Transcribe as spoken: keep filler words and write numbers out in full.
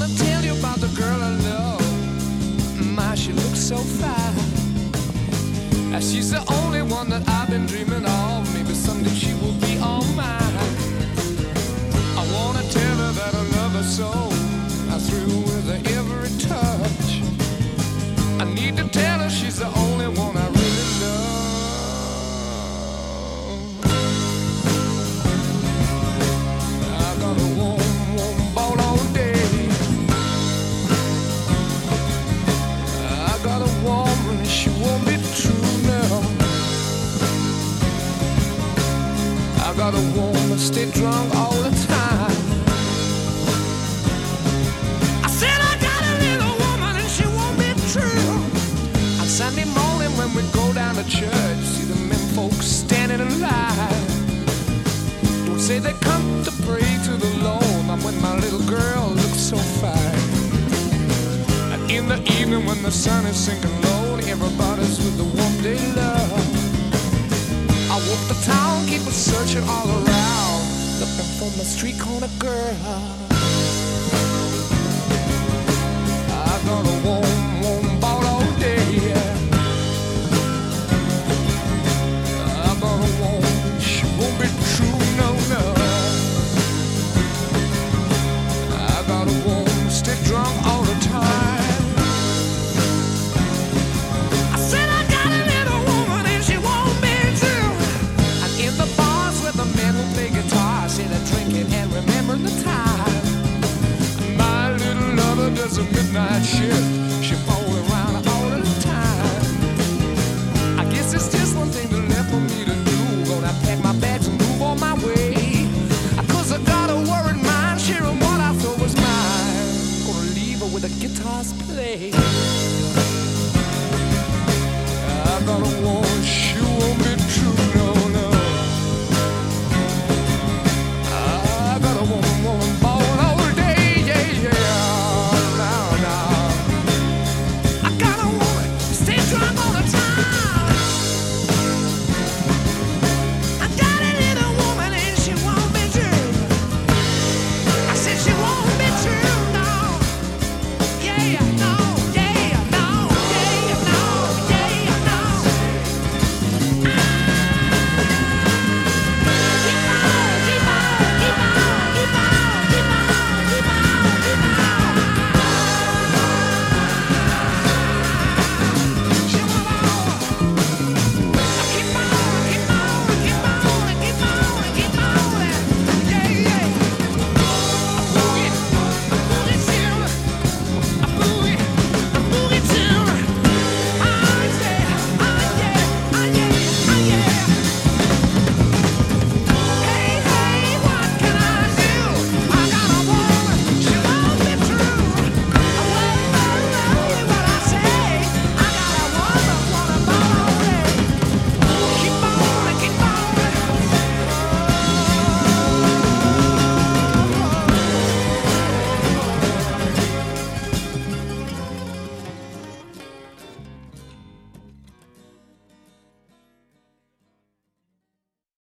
wanna tell you about the girl I love. My, she looks so fine. And she's the only one that I've been dreaming of. Maybe someday she will be all mine. I wanna tell her that I love her so. I thrill with her every touch. I need to tell her she's the only one I really love. I got a warm, warm ball all day. I got a woman and she won't be true now. I got a woman stay drunk all the time. I said I got a little woman and she won't be true. On Sunday morning when we go down to church, see the men folks standing in line. Don't say they come to pray to the Lord. I'm with my little girl, looks so fine. And in the evening when the sun is sinking low, everybody's with the one day love. I walk the town, keep searching all around, looking for my street corner girl. I got a warm, warm ball all day. I got a woman, she won't be true, no, no. I got a woman, stay drunk all the time. I said I got a little woman and she won't be true. And in the bars where the men will play guitar, say they're drinking and remember the time. My little lover does a midnight shift. She falls around all the time. I guess it's just one thing left for me to do. Gonna pack my bags and move on my way. Cause I got a worried mind, sharing what I thought was mine. Gonna leave her with the guitars play. I got a woman.